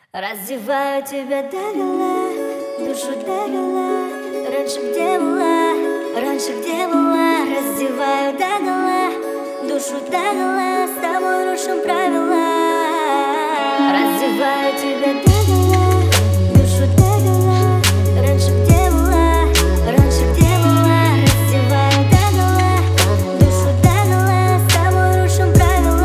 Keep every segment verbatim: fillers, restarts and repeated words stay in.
Раздеваю тебя догола, душу догола. Раньше где была, раньше где была. Раздеваю догола, душу догола. С тобой рушим правила. Раздеваю тебя догола, душу догола. Раньше где была, раньше где была. Раздеваю догола, душу догола. С тобой рушим правила.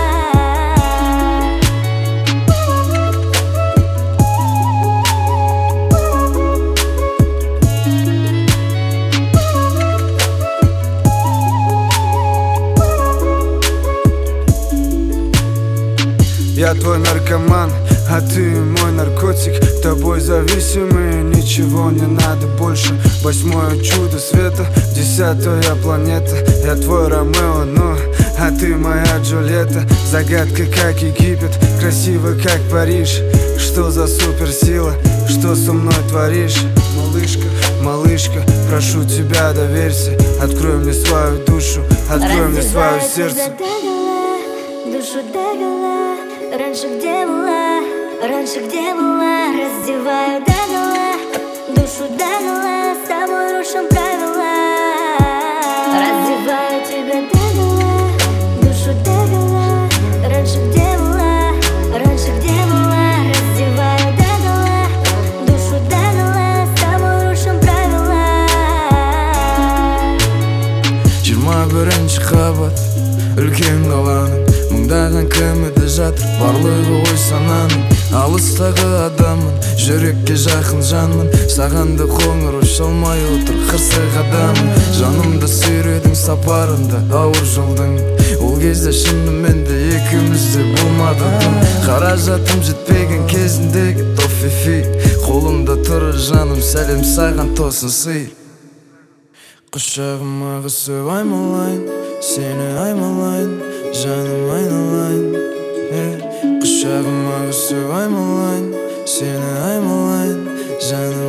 Я твой наркоман, а ты мой наркотик. Тобой зависимый, ничего не надо больше. Восьмое чудо света, десятая планета. Я твой Ромео, но, а ты моя Джульетта. Загадка как Египет, красиво как Париж. Что за суперсила, что со мной творишь? Малышка, малышка, прошу тебя, доверься. Открой мне свою душу, открой мне свое сердце. Душу догола, раньше где была, раньше где была. Раздеваю догола, душу догола. С тобой рушим правила. Раздеваю тебя догола, душу догола. Раньше где была, раньше где была. Раздеваю догола, душу догола. С тобой рушим правила. жиырма бірінші қабат үлкен қаланың мыңдаған кіміді жатыр, барлығы ой сананың. Алыстағы адамын, жүрекке жақын жанмын. Сағанды қоңыр ұшалмай отыр қырсық адамын. Жанымды сүйредің сапарында ауыр жолдың. Ол кезде шынымен де екеумізде болмады тым. Қаражатым жетпеген кезіндегі тофифи. Қолымда тұр жаным, сәлем саған тосын сый. Құшағыма қысып аймалайын, сені аймалайын, жаным айналайын. Құшағыма қысып аймалайын, сені аймалайын, жаным